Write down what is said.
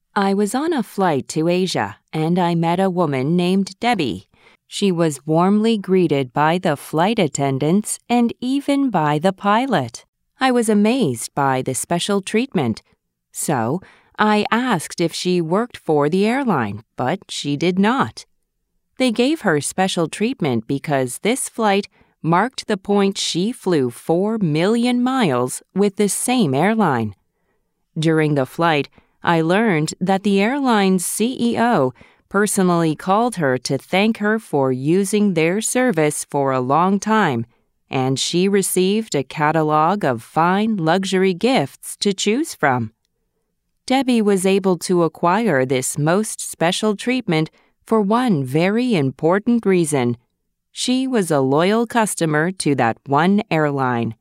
I was on a flight to Asia, and I met a woman named Debbie. She was warmly greeted by the flight attendants and even by the pilot. I was amazed by the special treatment. So, I asked if she worked for the airline, but she did not. They gave her special treatment because this flight marked the point she flew 4 million miles with the same airline. During the flight, I learned that the airline's CEO personally called her to thank her for using their service for a long time, and she received a catalog of fine luxury gifts to choose from. Debbie was able to acquire this most special treatment for one very important reason. She was a loyal customer to that one airline.